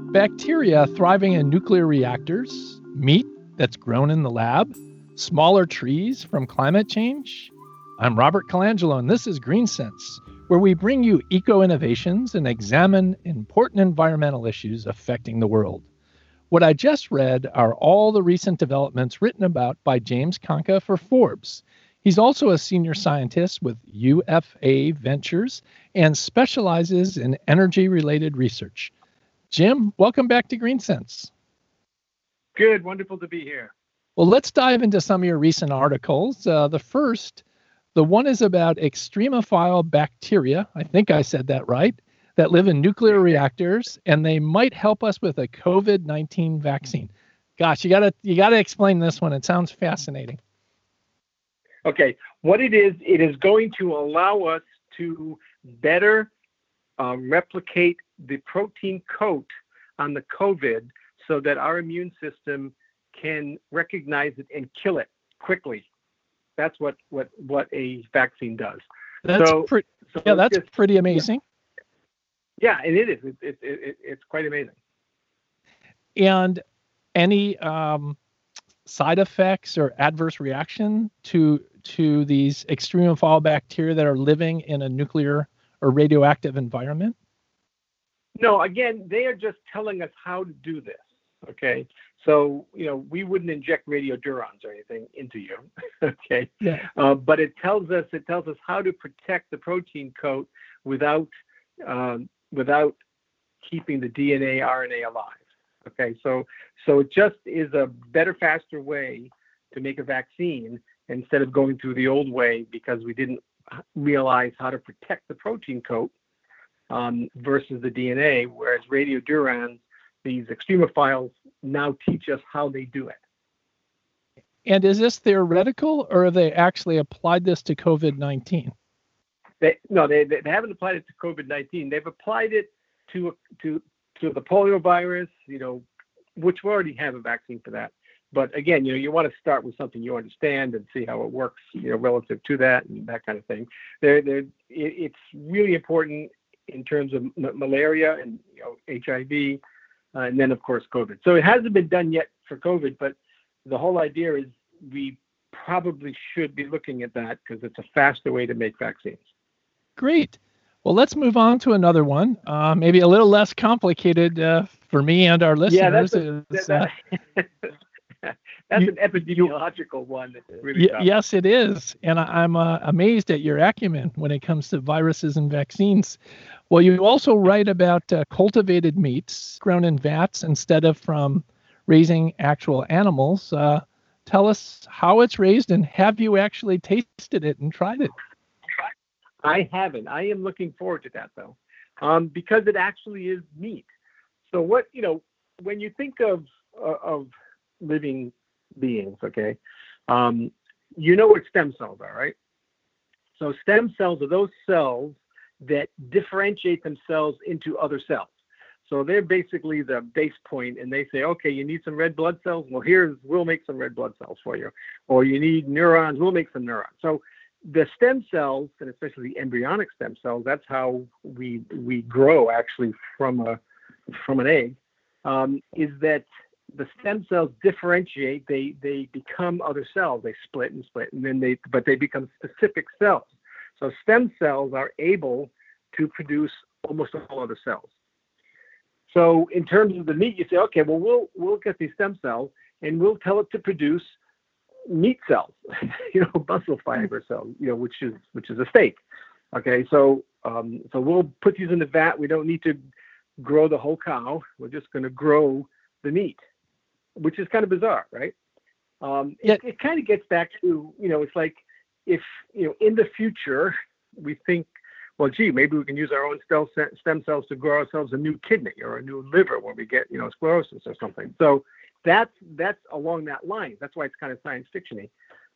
Bacteria thriving in nuclear reactors, meat that's grown in the lab, smaller trees from climate change. I'm Robert Colangelo, and this is Green Sense, where we bring you eco-innovations and examine important environmental issues affecting the world. What I just read are all the recent developments written about by James Conca for Forbes. He's also a senior scientist with UFA Ventures and specializes in energy-related research. Jim, welcome back to Green Sense. Good, wonderful to be here. Well, let's dive into some of your recent articles. The one is about extremophile bacteria. I think I said that right. That live in nuclear reactors, and they might help us with a COVID-19 vaccine. Gosh, you gotta explain this one. It sounds fascinating. Okay, what it is going to allow us to better replicate the protein coat on the COVID so that our immune system can recognize it and kill it quickly. That's what a vaccine does. That's pretty amazing. Yeah, and it is. It's quite amazing. And any side effects or adverse reaction to these extremophile bacteria that are living in a nuclear or radioactive environment? No, again, they are just telling us how to do this. Okay, so we wouldn't inject radiodurans or anything into you. Okay, yeah. But it tells us how to protect the protein coat without keeping the DNA, RNA alive. Okay, so it just is a better, faster way to make a vaccine instead of going through the old way because we didn't realize how to protect the protein coat versus the DNA, whereas radiodurans, these extremophiles, now teach us how they do it. And is this theoretical, or have they actually applied this to COVID-19? They haven't applied it to COVID-19. They've applied it to the polio virus, which we already have a vaccine for that. But again, you want to start with something you understand and see how it works, relative to that and that kind of thing. It's really important in terms of malaria and HIV, and then of course COVID. So it hasn't been done yet for COVID, but the whole idea is we probably should be looking at that because it's a faster way to make vaccines. Great. Well, let's move on to another one, maybe a little less complicated for me and our listeners. That's an epidemiological one. Really yes, it is. And I'm amazed at your acumen when it comes to viruses and vaccines. Well, you also write about cultivated meats grown in vats instead of from raising actual animals. Tell us how it's raised, and have you actually tasted it and tried it? I haven't. I am looking forward to that, though, because it actually is meat. So when you think of living beings, okay, what stem cells are, right? So stem cells are those cells that differentiate themselves into other cells. So they're basically the base point, and they say, okay, you need some red blood cells. Well, we'll make some red blood cells for you. Or you need neurons, we'll make some neurons. So the stem cells, and especially the embryonic stem cells, that's how we grow actually from an egg, is that the stem cells differentiate. They become other cells. They split and split, and then they become specific cells. So stem cells are able to produce almost all other cells. So in terms of the meat, you say, okay, well, we'll get these stem cells and we'll tell it to produce meat cells, muscle fiber cells, which is a steak. Okay, so we'll put these in the vat. We don't need to grow the whole cow. We're just going to grow the meat, which is kind of bizarre, right? It kind of gets back to, it's like if, in the future we think, well, gee, maybe we can use our own stem cells to grow ourselves a new kidney or a new liver when we get, sclerosis or something. So that's along that line. That's why it's kind of science fiction-y.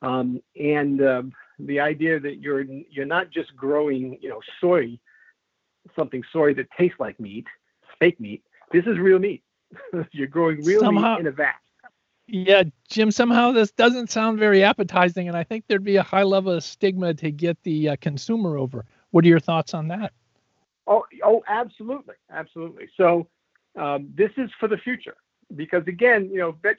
And the idea that you're not just growing, soy that tastes like meat, fake meat. This is real meat. You're growing real meat in a vat. Yeah, Jim, somehow this doesn't sound very appetizing, and I think there'd be a high level of stigma to get the consumer over. What are your thoughts on that? Oh, absolutely. Absolutely. So this is for the future because again,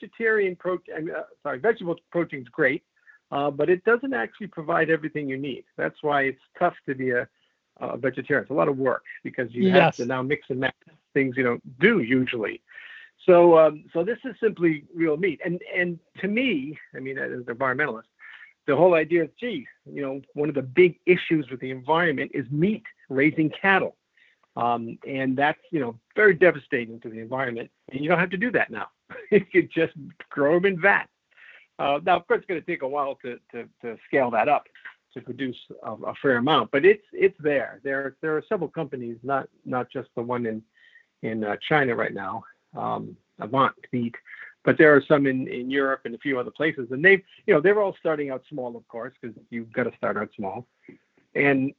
vegetable protein is great, but it doesn't actually provide everything you need. That's why it's tough to be a vegetarian. It's a lot of work because you have to now mix and match things you don't do usually. So this is simply real meat. And to me, I mean, as an environmentalist, the whole idea is, one of the big issues with the environment is meat, raising cattle. And that's, very devastating to the environment. And you don't have to do that now. You can just grow them in vats. Now, of course, it's going to take a while to scale that up to produce a fair amount, but it's there. There are several companies, not just the one in China right now, Avant Meat, but there are some in Europe and a few other places, and they're all starting out small, of course, because you've got to start out small, and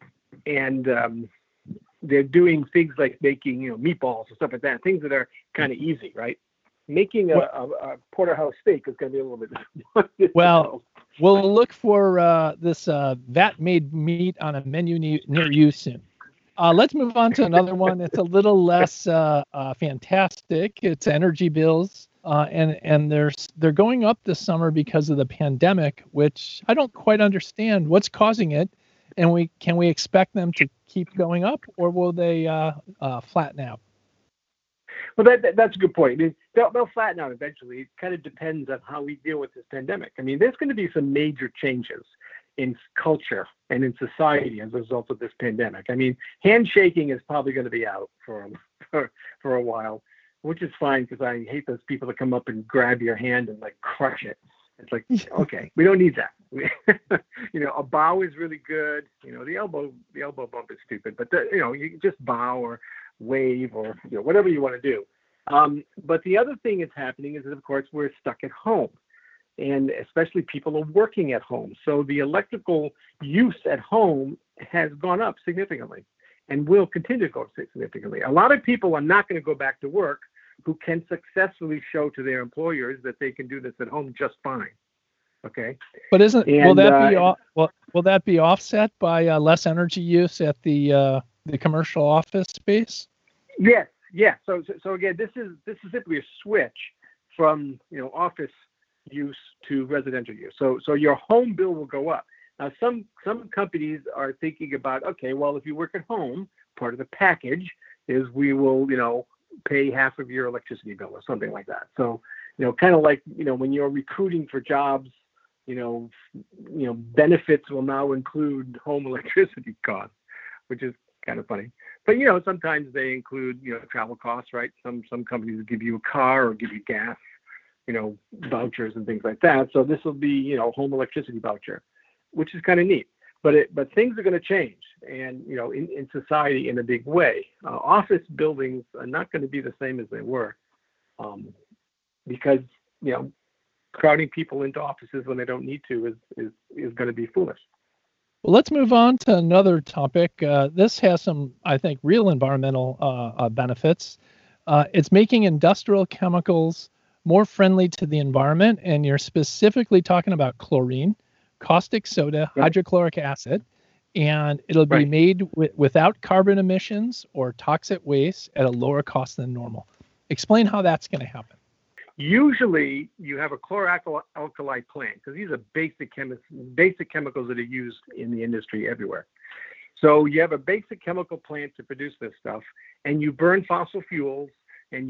they're doing things like making meatballs and stuff like that, things that are kind of easy, right? Making a porterhouse steak is going to be a little bit. Well, we'll look for this vat-made meat on a menu near you soon. Let's move on to another one. It's a little less fantastic. It's energy bills, and they're going up this summer because of the pandemic, which I don't quite understand what's causing it. And can we expect them to keep going up, or will they flatten out? Well, that's a good point. I mean, they'll flatten out eventually. It kind of depends on how we deal with this pandemic. I mean, there's going to be some major changes in culture and in society as a result of this pandemic. I mean, handshaking is probably going to be out for a while, which is fine because I hate those people that come up and grab your hand and like crush it. It's like, okay, we don't need that. A bow is really good. The elbow bump is stupid, but you can just bow or wave or whatever you want to do. But the other thing that's happening is that, of course, we're stuck at home, and especially people are working at home. So the electrical use at home has gone up significantly and will continue to go up significantly. A lot of people are not going to go back to work who can successfully show to their employers that they can do this at home just fine. Okay. But will that be offset by less energy use at the commercial office space? Yes. Yeah. So again, this is simply a switch from office use to residential use. So your home bill will go up. Now some companies are thinking about, okay, well, if you work at home, part of the package is we will pay half of your electricity bill or something like that. So kind of like when you're recruiting for jobs, benefits will now include home electricity costs, which is kind of funny. But sometimes they include travel costs, right? Some companies give you a car or give you gas, vouchers and things like that. So this will be home electricity voucher, which is kind of neat. But things are going to change, and in society in a big way. Office buildings are not going to be the same as they were, because crowding people into offices when they don't need to is going to be foolish. Well, let's move on to another topic. This has some, I think, real environmental benefits. It's making industrial chemicals more friendly to the environment, and you're specifically talking about chlorine, caustic soda, hydrochloric acid, and it'll be made without carbon emissions or toxic waste at a lower cost than normal. Explain how that's going to happen. Usually, you have a chlor-alkali plant because these are basic chemicals that are used in the industry everywhere. So you have a basic chemical plant to produce this stuff, and you burn fossil fuels, and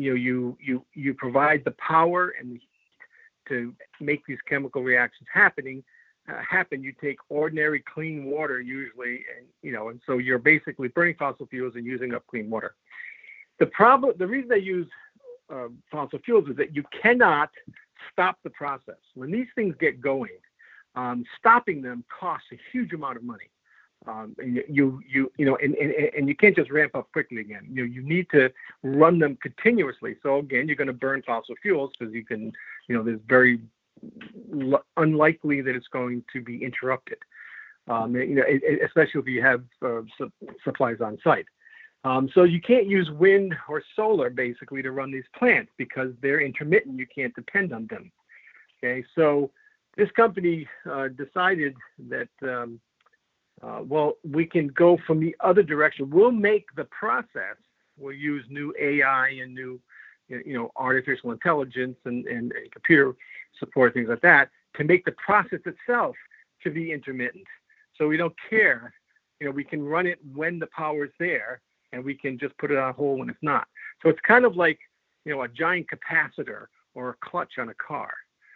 you provide the power and the heat to make these chemical reactions happen. You take ordinary clean water usually, and so you're basically burning fossil fuels and using up clean water. The reason they use fossil fuels is that you cannot stop the process. When these things get going, stopping them costs a huge amount of money. And you can't just ramp up quickly again. You need to run them continuously. So again, you're going to burn fossil fuels because you can, there's very unlikely that it's going to be interrupted. Especially if you have supplies on site. So you can't use wind or solar basically to run these plants because they're intermittent. You can't depend on them. Okay, so this company decided that we can go from the other direction. We'll make the process will use new AI and new, artificial intelligence and computer support, things like that, to make the process itself to be intermittent. So we don't care. We can run it when the power is there, and we can just put it on hold when it's not. So it's kind of like, a giant capacitor or a clutch on a car.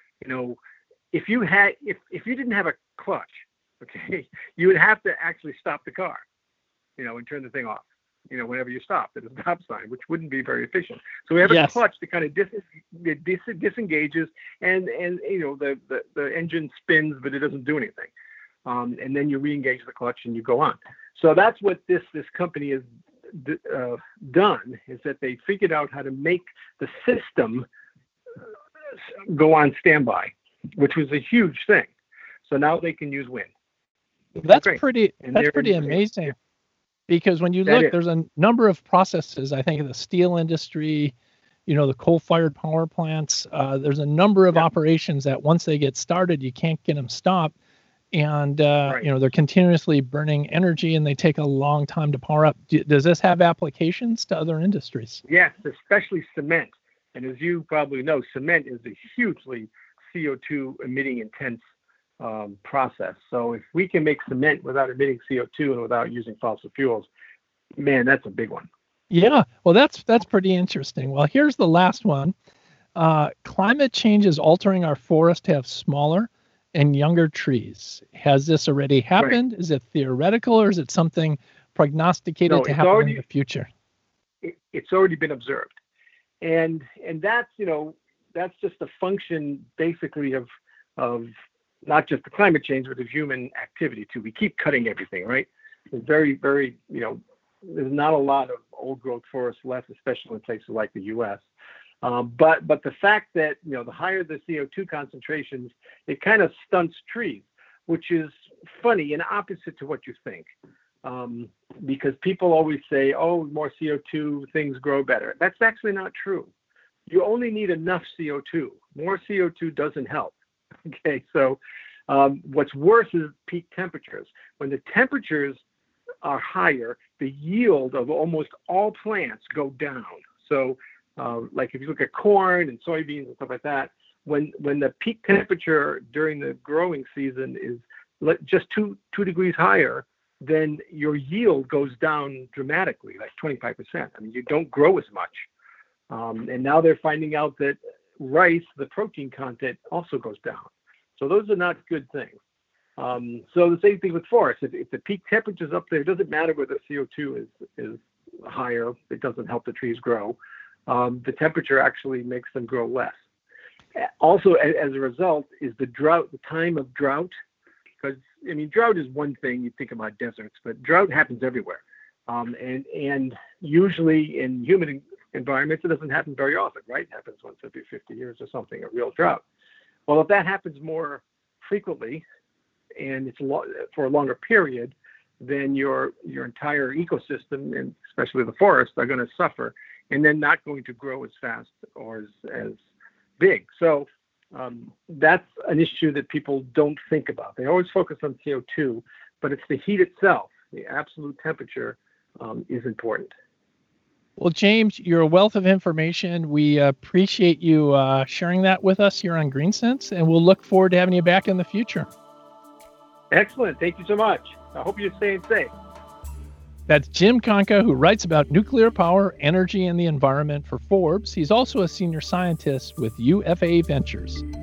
If you didn't have a clutch, okay, you would have to actually stop the car, and turn the thing off, whenever you stopped at a stop sign, which wouldn't be very efficient. So we have a clutch that kind of disengages, and the engine spins, but it doesn't do anything. And then you re-engage the clutch and you go on. So that's what this company has done, is that they figured out how to make the system go on standby, which was a huge thing. So now they can use wind. That's pretty amazing. Because when you look, there's a number of processes, I think, in the steel industry, the coal-fired power plants. There's a number of operations that once they get started, you can't get them stopped. And, they're continuously burning energy, and they take a long time to power up. Does this have applications to other industries? Yes, especially cement. And as you probably know, cement is a hugely CO2 emitting intense process. So if we can make cement without emitting CO2 and without using fossil fuels, man, that's a big one. Yeah, well, that's pretty interesting. Well, here's the last one. Climate change is altering our forest to have smaller and younger trees. Has this already happened? Right. Is it theoretical, or is it something prognosticated to happen in the future? It's already been observed. And that's, that's just a function basically of not just the climate change, but of human activity too. We keep cutting everything, right? It's very, very, there's not a lot of old growth forests left, especially in places like the U.S. But the fact that, the higher the CO2 concentrations, it kind of stunts trees, which is funny and opposite to what you think. Because people always say, oh, more CO2, things grow better. That's actually not true. You only need enough CO2. More CO2 doesn't help. Okay, so what's worse is peak temperatures. When the temperatures are higher, the yield of almost all plants go down. So like if you look at corn and soybeans and stuff like that, when the peak temperature during the growing season is just two degrees higher, then your yield goes down dramatically, like 25%. I mean, you don't grow as much. And now they're finding out that rice, the protein content, also goes down. So those are not good things. So the same thing with forests. If the peak temperature is up there, it doesn't matter whether CO2 is higher. It doesn't help the trees grow. The temperature actually makes them grow less. Also, as a result, is the drought, the time of drought. Because, I mean, drought is one thing, you think about deserts, but drought happens everywhere. And usually in humid environments, it doesn't happen very often, right? It happens once every 50 years or something, a real drought. Well, if that happens more frequently and it's for a longer period, then your entire ecosystem, and especially the forest, are going to suffer and then not going to grow as fast or as big. So that's an issue that people don't think about. They always focus on CO2, but it's the heat itself, the absolute temperature is important. Well, James, you're a wealth of information. We appreciate you sharing that with us here on GreenSense, and we'll look forward to having you back in the future. Excellent. Thank you so much. I hope you're staying safe. That's Jim Conca, who writes about nuclear power, energy, and the environment for Forbes. He's also a senior scientist with UFA Ventures.